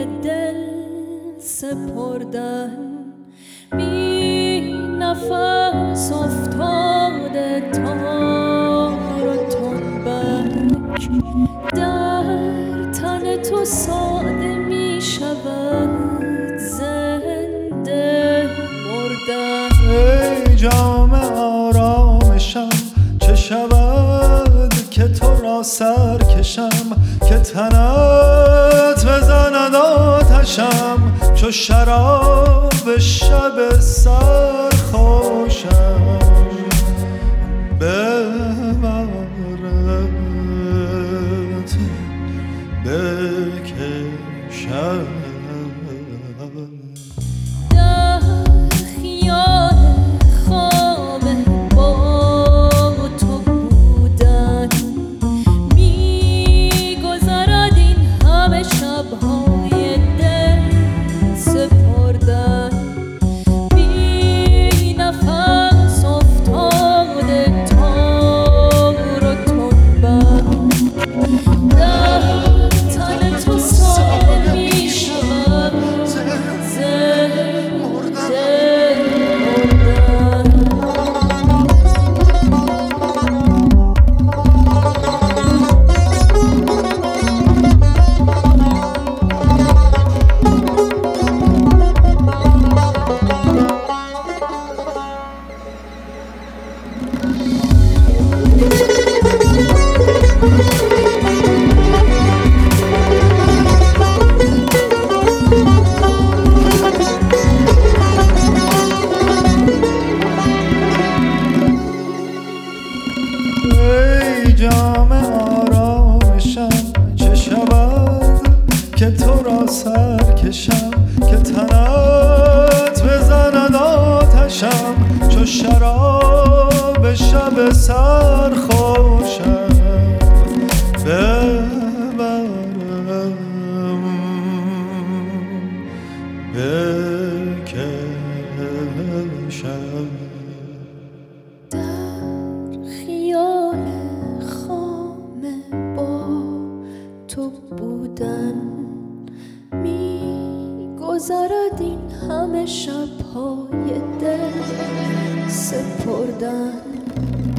دل سپردن، بی نفس افتاده تار و تنبک، در تن تو ساده می شود زنده مردن. ای جام آرامشم چه شود که تو را سر کشم، که تنت بزند آتشم چو شراب شب سرخوشم. ببرد بکشم جام آرامشم چه شود که تو را سر کشم، که تنت بزند آتشم چو شراب شب سرخوشم. ببرم بکشم تو بودن، می‌گذرد این همه شب‌های دل سپردن.